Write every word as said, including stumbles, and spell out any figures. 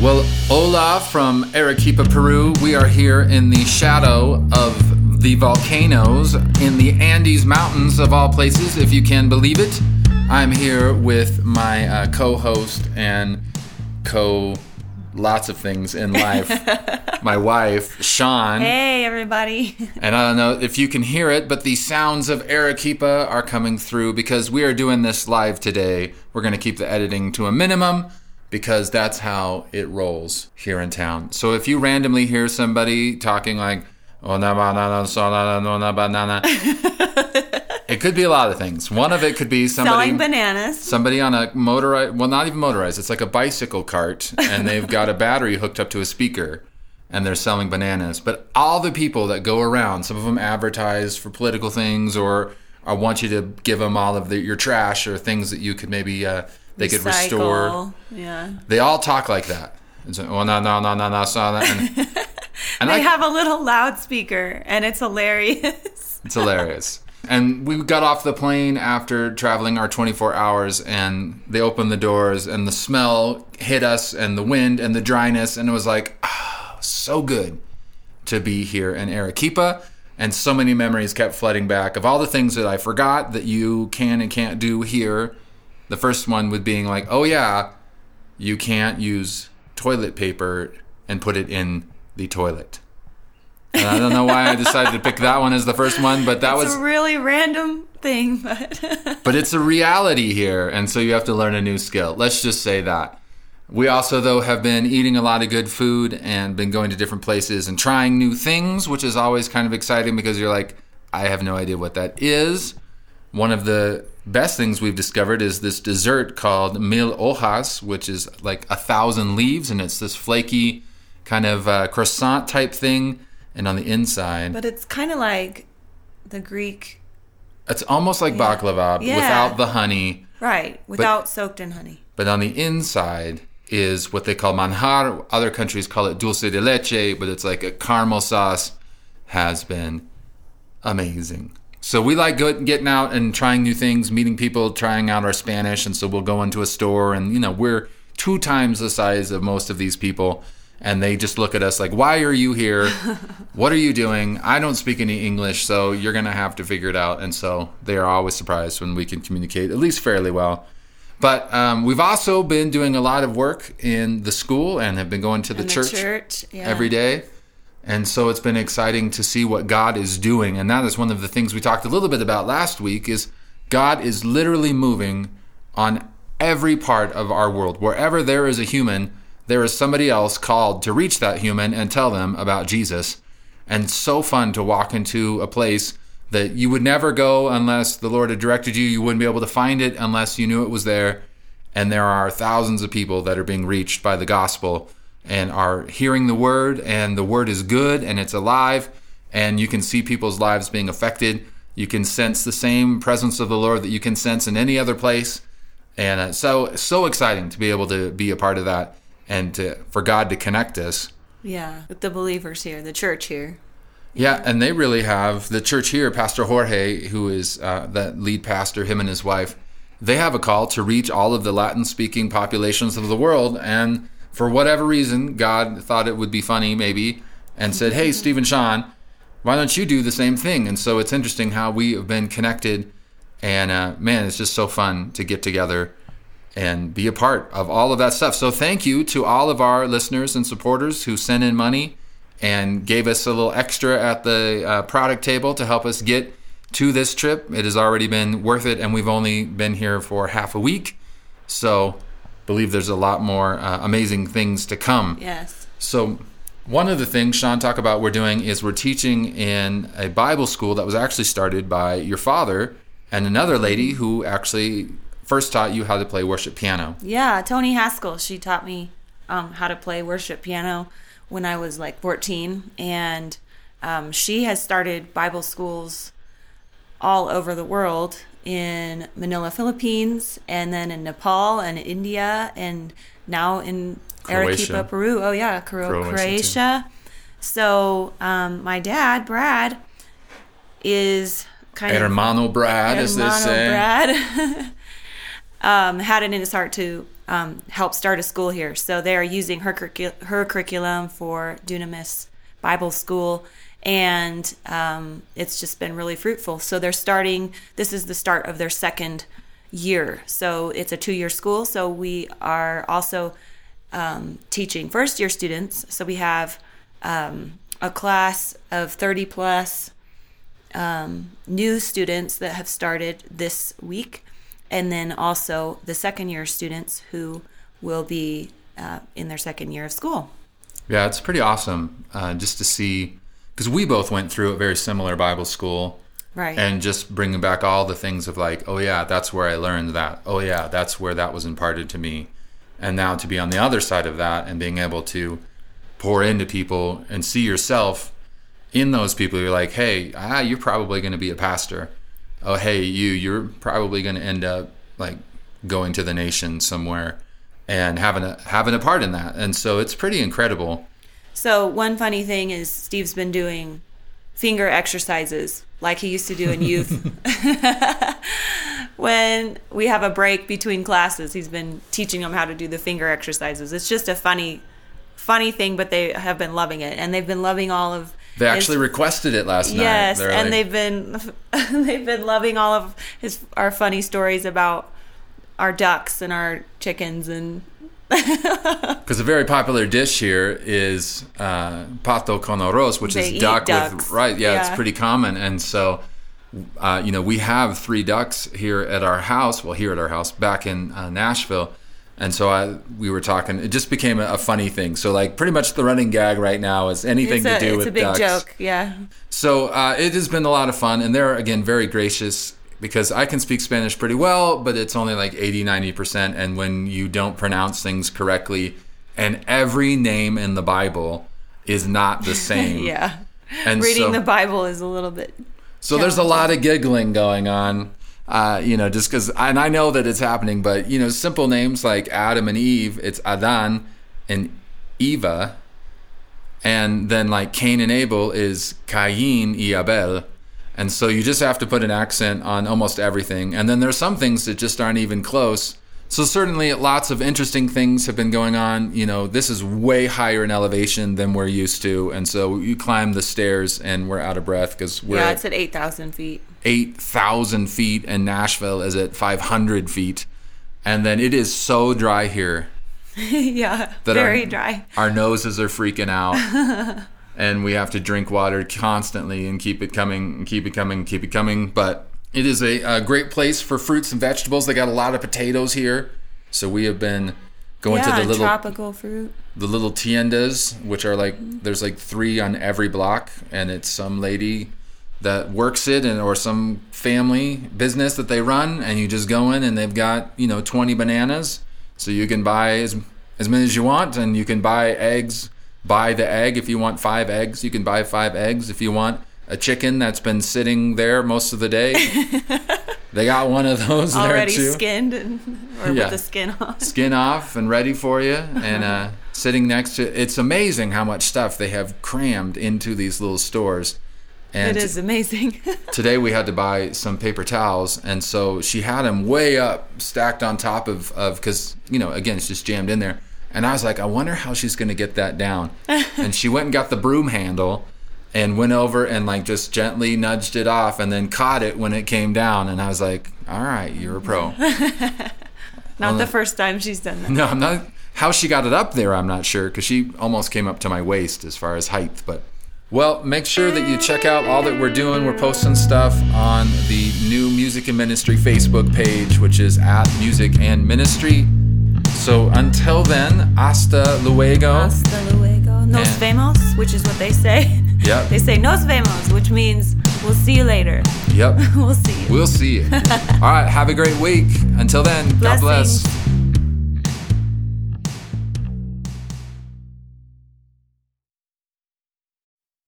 Well, hola from Arequipa, Peru. We are here in the shadow of the volcanoes in the Andes Mountains, of all places, if you can believe it. I'm here with my uh, co-host and co- lots of things in life, my wife, Sean. Hey, everybody. And I don't know if you can hear it, but the sounds of Arequipa are coming through because we are doing this live today. We're going to keep the editing to a minimum, because that's how it rolls here in town. So if you randomly hear somebody talking like, oh, na banana, so na no na banana, it could be a lot of things. One of it could be somebody selling bananas. Somebody on a motorized, well, not even motorized. It's like a bicycle cart, and they've got a battery hooked up to a speaker, and they're selling bananas. But all the people that go around, some of them advertise for political things, or I want you to give them all of the, your trash or things that you could maybe. Uh, They could Recycle. restore. Yeah. They all talk like that. It's like, oh, no, no, no, no, no, so and, and they I, have a little loudspeaker, and it's hilarious. It's hilarious. And we got off the plane after traveling our twenty-four hours, and they opened the doors, and the smell hit us, and the wind, and the dryness, and it was like, oh, so good to be here in Arequipa. And so many memories kept flooding back of all the things that I forgot that you can and can't do here. The first one with being like, oh yeah, you can't use toilet paper and put it in the toilet. And I don't know why I decided to pick that one as the first one, but that it's was a really random thing, but but it's a reality here, and so you have to learn a new skill. Let's just say that. We also, though, have been eating a lot of good food and been going to different places and trying new things, which is always kind of exciting because you're like, I have no idea what that is. One of the best things we've discovered is this dessert called mil hojas, which is like a thousand leaves, and it's this flaky kind of uh, croissant type thing, and on the inside... But it's kind of like the Greek... It's almost like yeah. baklava, yeah. without the honey. Right, without but, soaked in honey. But on the inside is what they call manjar. Other countries call it dulce de leche, but it's like a caramel sauce. Has been amazing. So we like getting out and trying new things, meeting people, trying out our Spanish. And so we'll go into a store and, you know, we're two times the size of most of these people. And they just look at us like, why are you here? What are you doing? I don't speak any English, so you're going to have to figure it out. And so they are always surprised when we can communicate, at least fairly well. But um, we've also been doing a lot of work in the school and have been going to the in church, the church yeah. every day. And so it's been exciting to see what God is doing. And that is one of the things we talked a little bit about last week is God is literally moving on every part of our world. Wherever there is a human, there is somebody else called to reach that human and tell them about Jesus. And it's so fun to walk into a place that you would never go unless the Lord had directed you. You wouldn't be able to find it unless you knew it was there. And there are thousands of people that are being reached by the gospel and are hearing the word, and the word is good and it's alive, and you can see people's lives being affected. You can sense the same presence of the Lord that you can sense in any other place. And uh, so so exciting to be able to be a part of that and to, for God to connect us. Yeah, with the believers here, the church here. Yeah, and they really have, the church here, Pastor Jorge, who is uh, the lead pastor, him and his wife, they have a call to reach all of the Latin-speaking populations of the world. And for whatever reason, God thought it would be funny, maybe, and said, hey, Steve and Sean, why don't you do the same thing? And so it's interesting how we have been connected. And, uh, man, it's just so fun to get together and be a part of all of that stuff. So thank you to all of our listeners and supporters who sent in money and gave us a little extra at the uh, product table to help us get to this trip. It has already been worth it, and we've only been here for half a week. So believe there's a lot more uh, amazing things to come. Yes. So one of the things, Sean, talk about we're doing is we're teaching in a Bible school that was actually started by your father and another lady who actually first taught you how to play worship piano. Yeah, Tony Haskell. She taught me um, how to play worship piano when I was like fourteen. And um, she has started Bible schools all over the world, in Manila, Philippines, and then in Nepal and India, and now in Croatia. Arequipa, Peru. Oh yeah, Cro- Croatia. Croatia. So um, my dad, Brad, is kind Hermano of Brad, as they Hermano say. Brad um, had it in his heart to um, help start a school here. So they are using her curricu- her curriculum for Dunamis Bible School, and um, it's just been really fruitful. So they're starting. This is the start of their second year. So it's a two-year school. So we are also um, teaching first-year students. So we have um, a class of thirty plus um, new students that have started this week. And then also the second year students who will be uh, in their second year of school. Yeah, it's pretty awesome uh, just to see, because we both went through a very similar Bible school. Right. And just bringing back all the things of like, oh yeah, that's where I learned that. Oh yeah, that's where that was imparted to me. And now to be on the other side of that and being able to pour into people and see yourself in those people. You're like, hey, ah, you're probably going to be a pastor. Oh, hey, you, you're probably going to end up like going to the nation somewhere and having a having a part in that. And so it's pretty incredible. So one funny thing is Steve's been doing finger exercises like he used to do in youth. When we have a break between classes, he's been teaching them how to do the finger exercises. It's just a funny, funny thing, but they have been loving it. And they've been loving all of They actually his, requested it last night. Yes, They're and like, they've been they've been loving all of his our funny stories about our ducks and our chickens, and because a very popular dish here is uh, pato con arroz, which they is duck ducks. with right. Yeah, yeah, it's pretty common, and so uh, you know we have three ducks here at our house. Well, here at our house back in uh, Nashville. And so I, we were talking, it just became a, a funny thing. So like pretty much the running gag right now is anything a, to do with ducks. It's a big joke, yeah. So uh, it has been a lot of fun. And they're, again, very gracious because I can speak Spanish pretty well, but it's only like eighty, ninety percent. And when you don't pronounce things correctly, and every name in the Bible is not the same. yeah. And reading so, the Bible is a little bit So there's a lot of giggling going on. Uh, you know, just because, and I know that it's happening, but, you know, simple names like Adam and Eve, it's Adan and Eva. And then like Cain and Abel is Cain y Abel. And so you just have to put an accent on almost everything. And then there's some things that just aren't even close. So certainly lots of interesting things have been going on. You know, this is way higher in elevation than we're used to. And so you climb the stairs and we're out of breath because we're yeah, it's at eight thousand feet. eight thousand feet, and Nashville is at five hundred feet. And then it is so dry here. yeah, that very our, dry. Our noses are freaking out. And we have to drink water constantly and keep it coming, and keep it coming, keep it coming. But it is a, a great place for fruits and vegetables. They got a lot of potatoes here. So we have been going yeah, to the little tropical fruit. The little tiendas, which are like, there's like three on every block. And it's some lady that works it, and or some family business that they run, and you just go in and they've got, you know, twenty bananas, so you can buy as as many as you want, and you can buy eggs, buy the egg if you want five eggs, you can buy five eggs if you want a chicken that's been sitting there most of the day. They got one of those already there too, skinned and, or yeah. with the skin off, skin off and ready for you, and uh, sitting next to. It's amazing how much stuff they have crammed into these little stores. And it is amazing. Today we had to buy some paper towels, and so she had them way up, stacked on top of, of because, you know, again, it's just jammed in there. And I was like, I wonder how she's going to get that down. And she went and got the broom handle and went over and, like, just gently nudged it off and then caught it when it came down. And I was like, all right, you're a pro. Not well, the first time she's done that. No, I'm not. How she got it up there, I'm not sure, because she almost came up to my waist as far as height, but... Well, make sure that you check out all that we're doing. We're posting stuff on the new Music and Ministry Facebook page, which is at Music and Ministry. So until then, hasta luego. Hasta luego. Nos and, vemos, which is what they say. Yep. They say nos vemos, which means we'll see you later. Yep. We'll see you. We'll see you. All right. Have a great week. Until then, God bless.